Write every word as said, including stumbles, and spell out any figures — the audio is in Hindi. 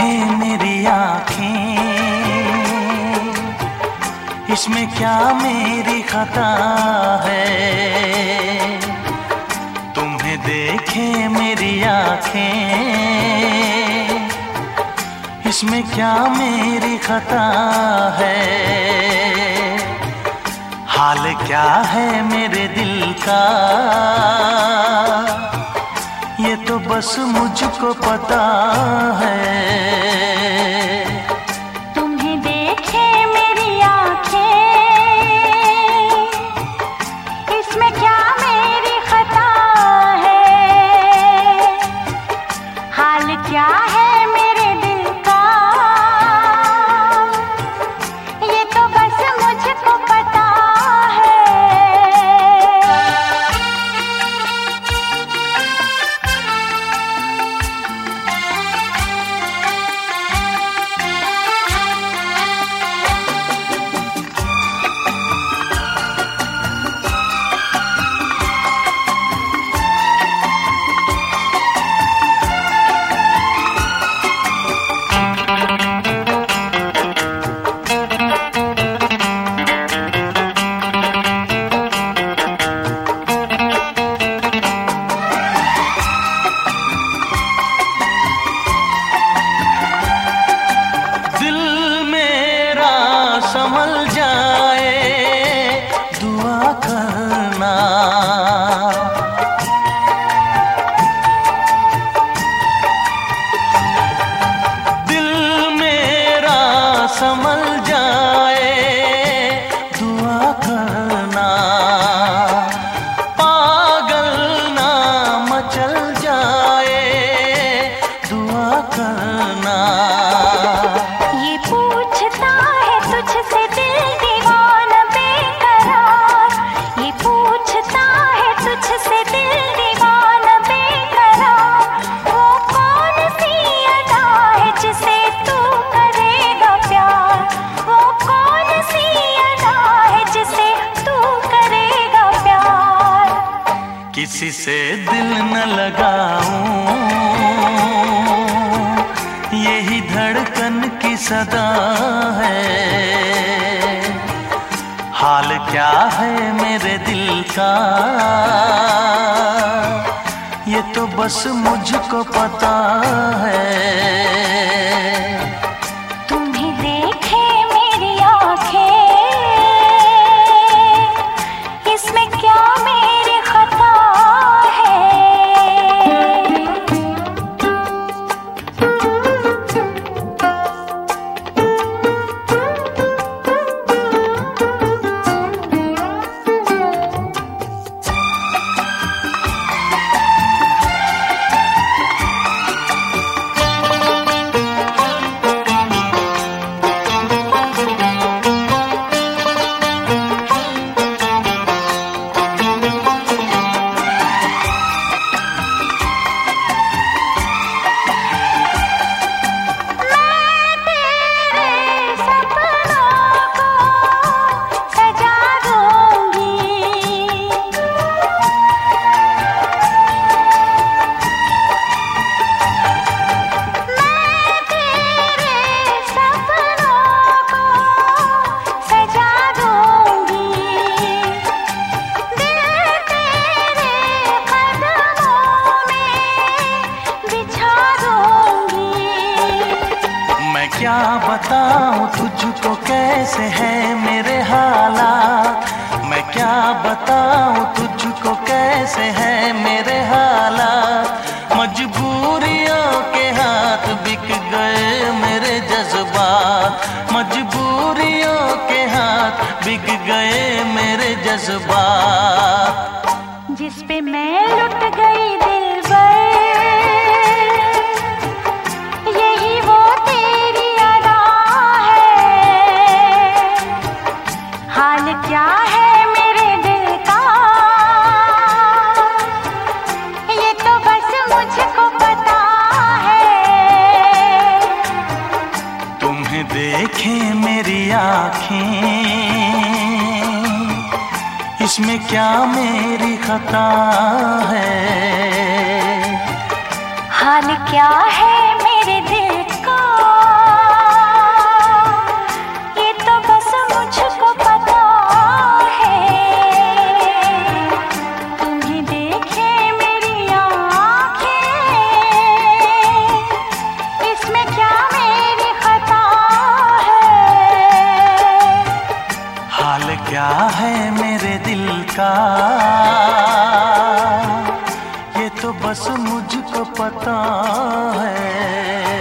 देखे मेरी आँखें, इसमें क्या मेरी खता है। तुम्हें देखे मेरी आँखें, इसमें क्या मेरी खता है। हाल क्या है मेरे दिल का, ये तो बस मुझको पता है। तुम्हें देखे मेरी आँखें, इसमें क्या मेरी खता है। हाल क्या है मेरे दिल का, ये तो बस मुझको पता है। संभल जाए दुआ करना, दिल मेरा संभल जाए दुआ करना। पागल ना मचल जाए दुआ करना। ये पूछता है तुझसे दिल दीवाना बेकरार, ये पूछता है तुझसे दिल दीवाना बेकरार। वो कौन सी अदा है जिसे तू करेगा प्यार, वो कौन सी अदा है जिसे तू करेगा प्यार। किसी से दिल न लगाऊं, यही धड़कन की सदा है। हाल क्या है मेरे दिल का, ये तो बस मुझको पता है। तुम्हें देखे मेरी आँखें, इसमें क्या मेरी खता है। क्या बताऊं तुझको कैसे है मेरे हालात, मैं क्या बताऊं तुझको कैसे है मेरे हालात। मजबूरियों के हाथ बिक गए मेरे जज्बात, मजबूरियों के हाथ बिक गए मेरे जज्बात। जिस पे मैं लुट गई दिलबर, यही वो तेरी अदा है। हाल क्या है मेरे दिल का, ये तो बस मुझको पता है। तुम्हें देखे मेरी आँखें, इसमें क्या मेरी खता है। हाल क्या है मेरे दिल का। बस मुझको पता है।